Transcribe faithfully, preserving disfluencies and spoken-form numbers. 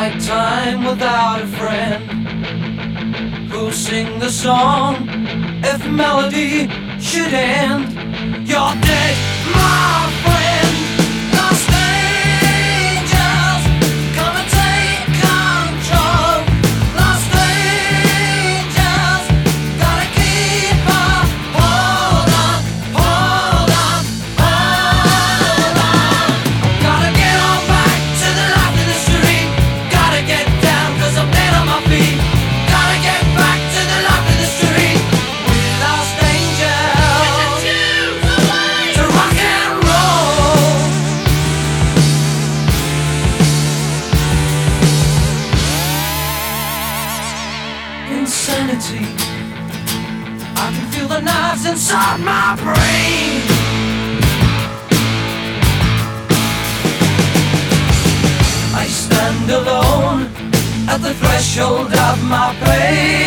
like time without a friend who'll sing the song if melody should end. You're dead, my friend. Lost angels come and take control. Lost angels gotta keep on. Hold on, hold on, hold on. Gotta get on back to the life in the street. Gotta get down 'cause I'm dead on my feet. Gotta get back to the life in the street. We lost angels to rock and roll. Insanity, I can feel the knives inside my brain. I stand alone at the threshold of my pain.